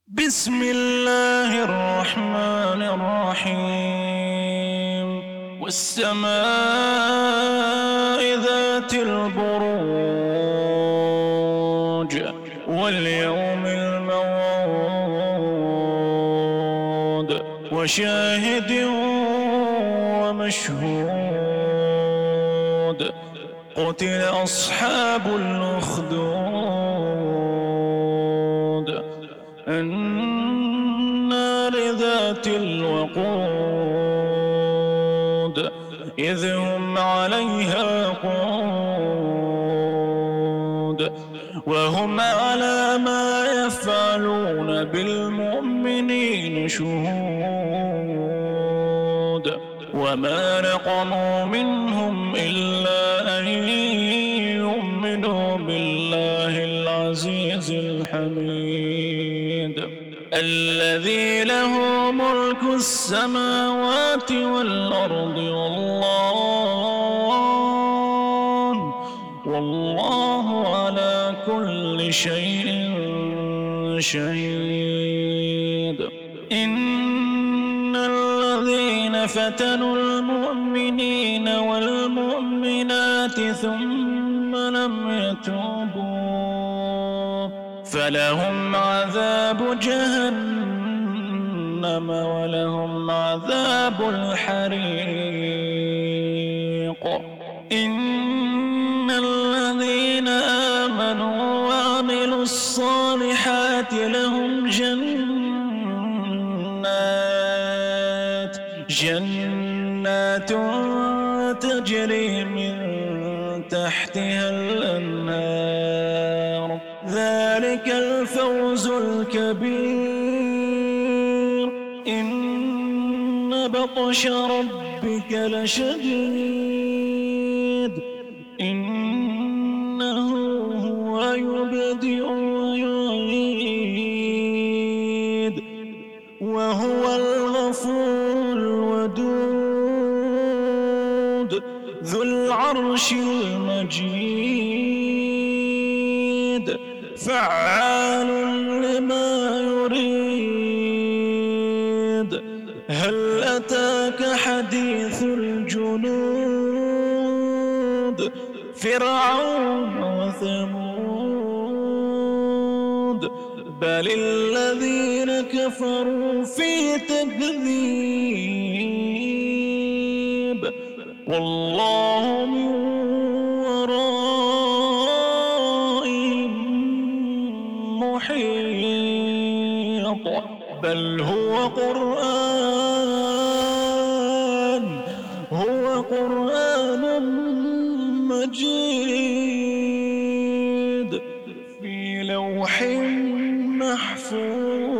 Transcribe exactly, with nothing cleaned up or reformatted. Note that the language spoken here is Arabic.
بسم الله الرحمن الرحيم والسماء ذات البروج واليوم الموعود وشاهد ومشهود قتل أصحاب الأخدود النار ذات الوقود إذ هم عليها قعود وهم على ما يفعلون بالمؤمنين شهود وما نقموا منهم إلا أن يؤمنوا بالله العزيز الحميد الذي له ملك السماوات والأرض والله والله على كل شيء شهيد إن الذين فتنوا المؤمنين والمؤمنات ثم لم يتوبوا فلهم عذاب جهنم ولهم عذاب الحريق إن الذين آمنوا وعملوا الصالحات لهم جنات جنات تجري من تحتها الأنهار ذلك الفوز الكبير إن بطش ربك لشديد إنه هو يبدئ ويعيد وهو الغفور الودود ذو العرش المجيد فعال لما يريد هل أتاك حديث الجنود فرعون وثمود بل الذين كفروا في تكذيب والله من ورائهم محيط بل هو قرآن هو قرآن مجيد في لوح محفوظ.